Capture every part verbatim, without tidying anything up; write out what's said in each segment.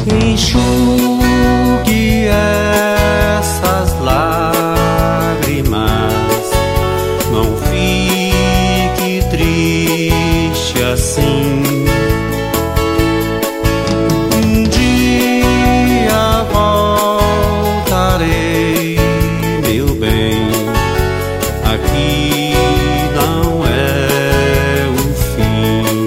Enxugue essas lágrimas, não fique triste assim. Um dia voltarei, meu bem, aqui não é o fim.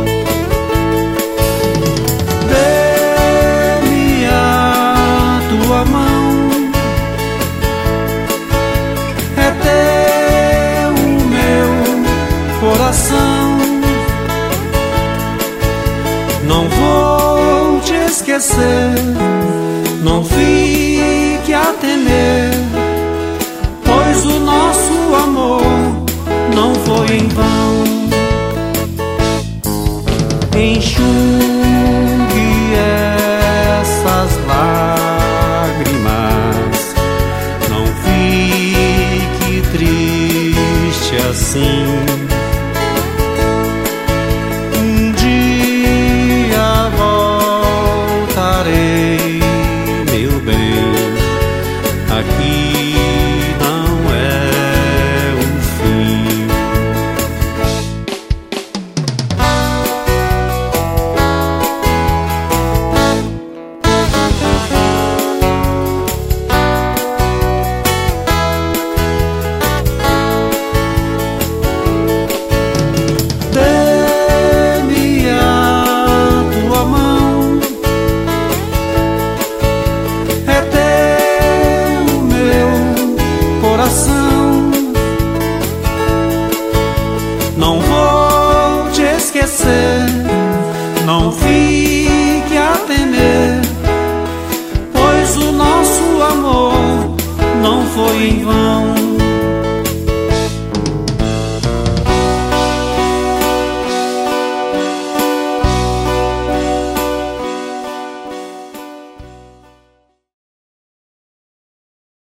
Dê-me a tua mão, é teu o meu coração. Não vou te esquecer, não fique a temer, pois o nosso amor não foi em vão. Enxugue essas lágrimas, não fique triste assim. Um dia voltarei, meu bem, aqui não é o fim. Dê-me a tua mão, é teu o meu coração. Não vou te esquecer, não fique a temer, pois o nosso amor não foi em vão.